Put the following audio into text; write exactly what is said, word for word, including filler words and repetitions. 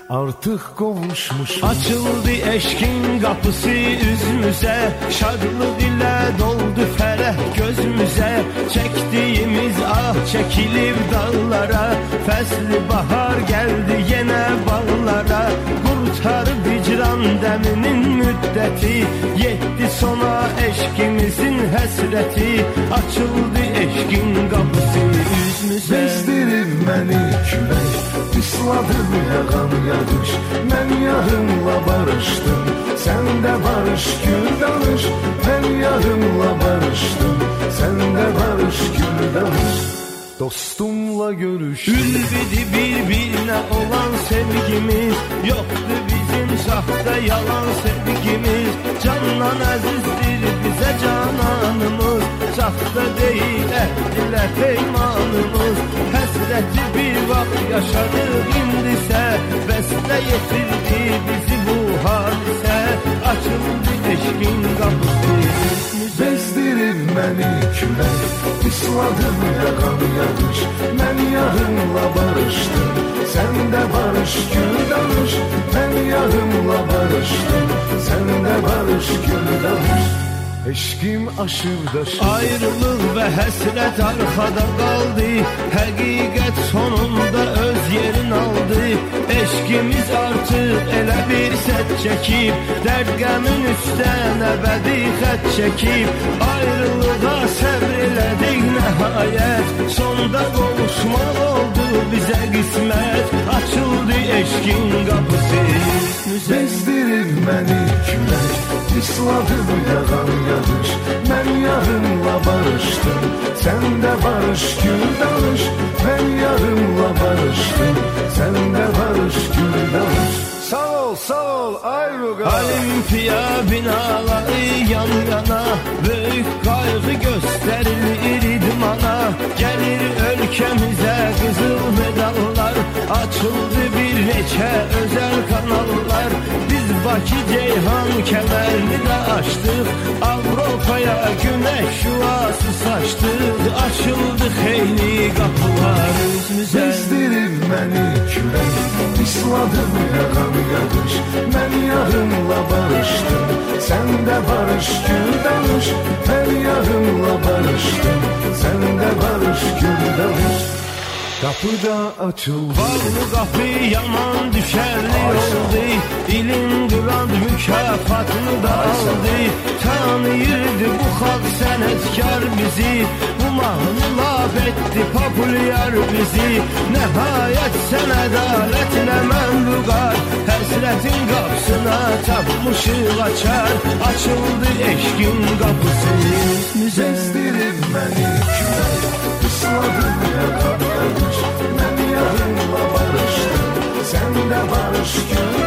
artıq qovuşmuş. Açıldı eşkin qapısı üzümüzə, şadlıq ilə doldu fərəh gözümüzə. Çəkdiyimiz ah çəkilib dağlara, fəsli bahar gəldi yenə bağlara. Qurtarıb hicran dəminin müddəti, yetdi sona eşkimizin həsrəti. Açıldı eşkin qapısı üzümüzə. Bezdirib məni külək, isladım yağan yağış. Mən yarımla barışdım, sən də barış gül danış. Mən yarımla barışdım, sən də barış gül danış. Dostumla görüş. Ülbidi bir-birinə olan sevgimiz, yoxdur bizim saxta yalan sevgimiz. Candan əzizdir bizə cananımız, saxta deyil əhdilə peymanımız. Həsrəti bir vaxt yaşadıq indisə, bəslə yetirdi bizi bu hadisə. Açıldı eşkin qapısı üzümüzə. Bezdirib məni külək, isladım yağan yağış. Mən yarımla barışdım, sən də barış gül danış. Mən yarımla barışdım, sən də barış gül danış. Eşkim aşıb daşıb. Ayrılıq və həsrət arxada qaldı, həqiqət sonunda öz yerin aldı. Eşkimiz artıq elə bir sət çəkib, dərd qəmin üstən əbədi xət çəkib. Ayrılığa səbr elədik nəhayət, sonda qovuşmaq oldu bizə qismət. Açıldı eşkin qapısı üzümüzə. Bezdirib məni külək, isladım yağan yağış. Mən yarımla barışdım, sən də barış gül danış. Mən yarımla barışdım, sən də barış gül danış. Sağ ol, sağ ol Ayruqa. Olimpiya binaları yan yana, böyük qayğı göstərilir idmana. Gəlir ölkəmizə qızıl medallar, açıldı bir neçə özəl kanallar. Biz Bakı Ceyhan kəmərini də açdıq, Avropaya günəş şüası saçdıq. Açıldı xeyli qapılar üzümüzə. Bezdirib məni külək, isladım yağan yağış. Mən yarımla barışdım, sən də barış gül danış. Mən yarımla barışdım, sən də barış gül danış. Qapıda açıldı. Bağlı qapı yaman düşərli oldu, İlin qırand mükafatını da aldı. Tanıyırdı bu xalq sənətkar bizi, bu mahnı laf etdi populyar bizi. Nəhayət sən ədalətlə mənluqar, həsrətin qapısına tapmışıq açar. Açıldı eşkin qapısı üzümüzə. Bezdirib məni külək, isladım yağan yağış. Mən yarımla barışdım, sən də barış gül